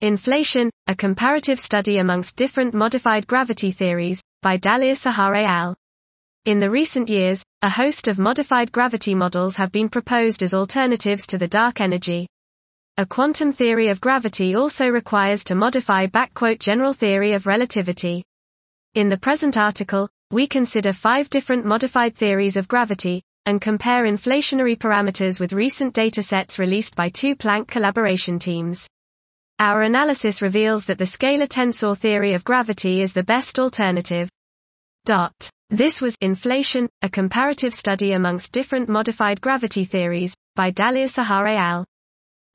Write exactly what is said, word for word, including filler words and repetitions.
Inflation, a comparative study amongst different modified gravity theories, by Dalia Sahar et al. In the recent years, a host of modified gravity models have been proposed as alternatives to the dark energy. A quantum theory of gravity also requires to modify general theory of relativity. In the present article, we consider five different modified theories of gravity, and compare inflationary parameters with recent datasets released by two Planck collaboration teams. Our analysis reveals that the scalar tensor theory of gravity is the best alternative. Dot. This was Inflation, a comparative study amongst different modified gravity theories, by Dalia Sahar et al.